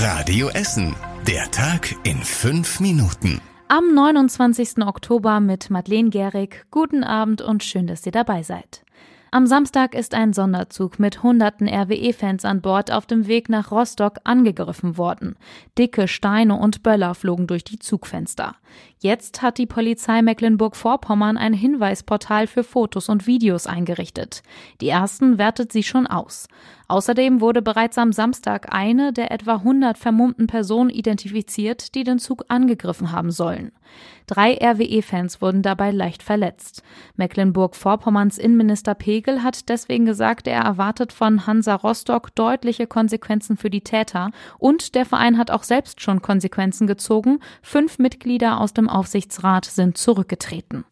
Radio Essen. Der Tag in 5 Minuten. Am 29. Oktober mit Madeleine Gehrig. Guten Abend und schön, dass ihr dabei seid. Am Samstag ist ein Sonderzug mit hunderten RWE-Fans an Bord auf dem Weg nach Rostock angegriffen worden. Dicke Steine und Böller flogen durch die Zugfenster. Jetzt hat die Polizei Mecklenburg-Vorpommern ein Hinweisportal für Fotos und Videos eingerichtet. Die ersten wertet sie schon aus. Außerdem wurde bereits am Samstag eine der etwa 100 vermummten Personen identifiziert, die den Zug angegriffen haben sollen. 3 RWE-Fans wurden dabei leicht verletzt. Mecklenburg-Vorpommerns Innenminister Pegel hat deswegen gesagt, er erwartet von Hansa Rostock deutliche Konsequenzen für die Täter und der Verein hat auch selbst schon Konsequenzen gezogen. 5 Mitglieder aus dem Aufsichtsrat sind zurückgetreten.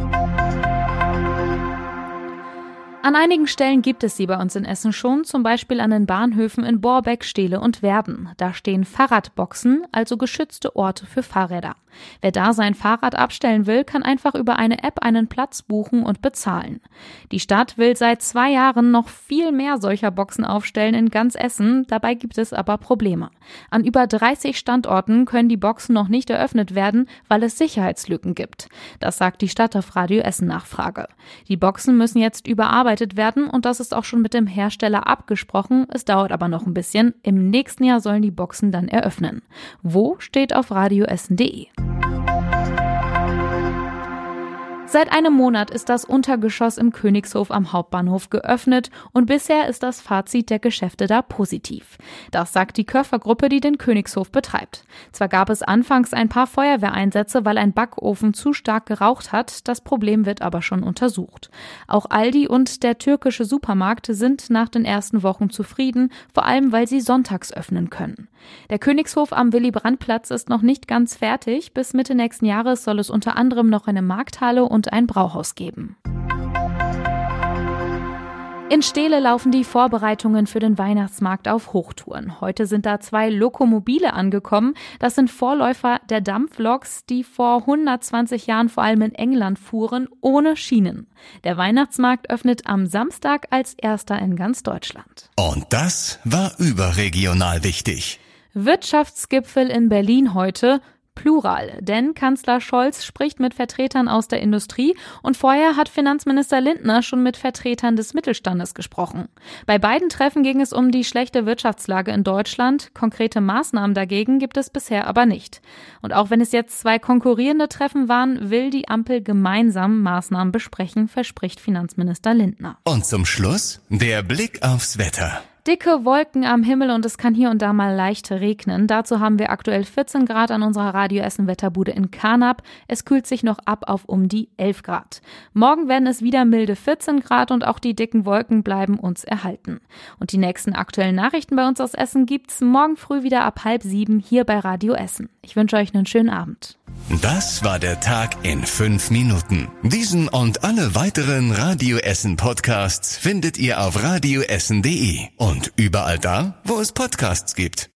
An einigen Stellen gibt es sie bei uns in Essen schon, zum Beispiel an den Bahnhöfen in Borbeck, Steele und Werden. Da stehen Fahrradboxen, also geschützte Orte für Fahrräder. Wer da sein Fahrrad abstellen will, kann einfach über eine App einen Platz buchen und bezahlen. Die Stadt will seit 2 Jahren noch viel mehr solcher Boxen aufstellen in ganz Essen, dabei gibt es aber Probleme. An über 30 Standorten können die Boxen noch nicht eröffnet werden, weil es Sicherheitslücken gibt. Das sagt die Stadt auf Radio Essen Nachfrage. Die Boxen müssen jetzt überarbeitet werden und das ist auch schon mit dem Hersteller abgesprochen. Es dauert aber noch ein bisschen. Im nächsten Jahr sollen die Boxen dann eröffnen. Wo steht auf radioessen.de. Seit einem Monat ist das Untergeschoss im Königshof am Hauptbahnhof geöffnet und bisher ist das Fazit der Geschäfte da positiv. Das sagt die Körfer-Gruppe, die den Königshof betreibt. Zwar gab es anfangs ein paar Feuerwehreinsätze, weil ein Backofen zu stark geraucht hat, das Problem wird aber schon untersucht. Auch Aldi und der türkische Supermarkt sind nach den ersten Wochen zufrieden, vor allem weil sie sonntags öffnen können. Der Königshof am Willy-Brandt-Platz ist noch nicht ganz fertig. Bis Mitte nächsten Jahres soll es unter anderem noch eine Markthalle und ein Brauhaus geben. In Steele laufen die Vorbereitungen für den Weihnachtsmarkt auf Hochtouren. Heute sind da 2 Lokomobile angekommen. Das sind Vorläufer der Dampfloks, die vor 120 Jahren vor allem in England fuhren, ohne Schienen. Der Weihnachtsmarkt öffnet am Samstag als erster in ganz Deutschland. Und das war überregional wichtig. Wirtschaftsgipfel in Berlin heute. Plural, denn Kanzler Scholz spricht mit Vertretern aus der Industrie und vorher hat Finanzminister Lindner schon mit Vertretern des Mittelstandes gesprochen. Bei beiden Treffen ging es um die schlechte Wirtschaftslage in Deutschland. Konkrete Maßnahmen dagegen gibt es bisher aber nicht. Und auch wenn es jetzt 2 konkurrierende Treffen waren, will die Ampel gemeinsam Maßnahmen besprechen, verspricht Finanzminister Lindner. Und zum Schluss der Blick aufs Wetter. Dicke Wolken am Himmel und es kann hier und da mal leicht regnen. Dazu haben wir aktuell 14 Grad an unserer Radio Essen Wetterbude in Carnap. Es kühlt sich noch ab auf um die 11 Grad. Morgen werden es wieder milde 14 Grad und auch die dicken Wolken bleiben uns erhalten. Und die nächsten aktuellen Nachrichten bei uns aus Essen gibt's morgen früh wieder ab 6:30 hier bei Radio Essen. Ich wünsche euch einen schönen Abend. Das war der Tag in 5 Minuten. Diesen und alle weiteren Radio Essen Podcasts findet ihr auf radioessen.de und überall da, wo es Podcasts gibt.